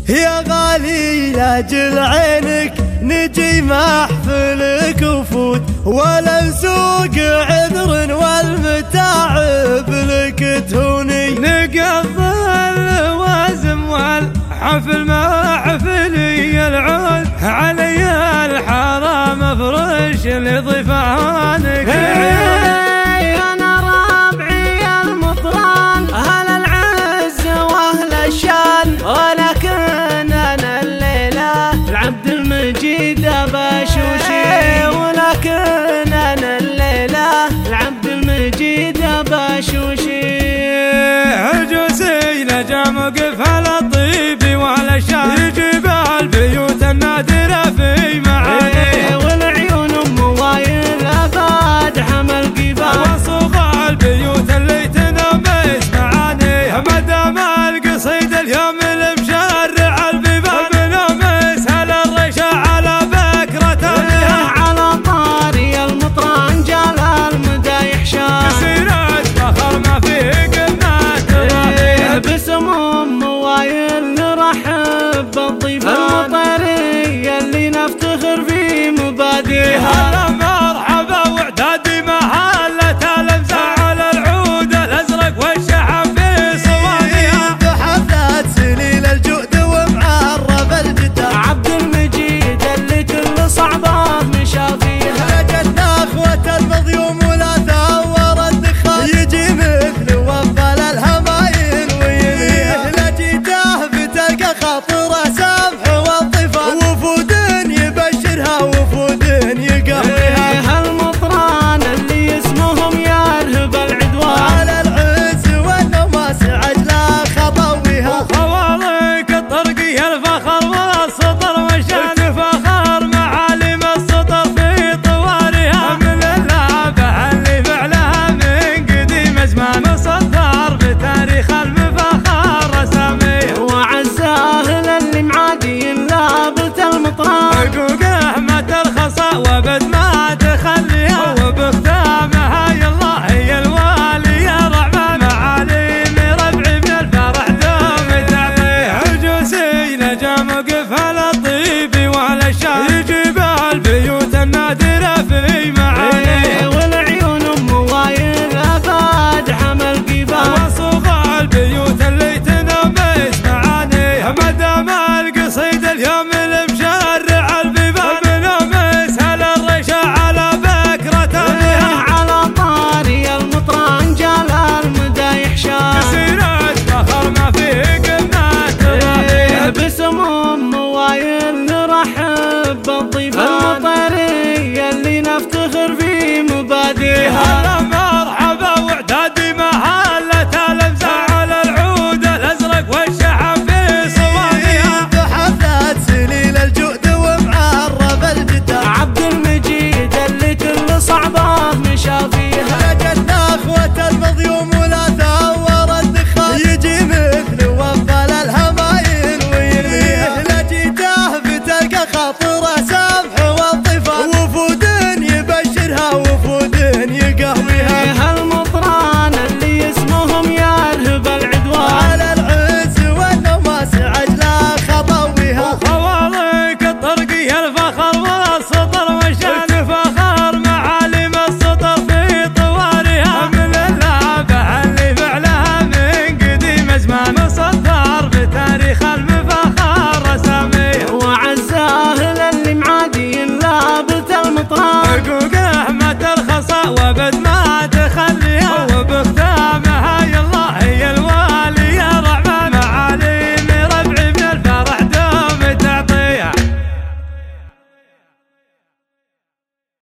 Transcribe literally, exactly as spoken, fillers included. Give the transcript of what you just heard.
يا غالي لاجل عينك نجي محفلك وفوت، ولا نسوق عذر والمتاعب لك تهوني. نقضي اللوازم والحفل محفلي العود، علي الحرام افرش لضيفانك انا ربعي المطران اهل العز واهل الشان، ولكن انا الليله العبد المجيد بشوشي، ولكن انا الليله العبد المجيد بشوشي. عجوزي لجا مقفل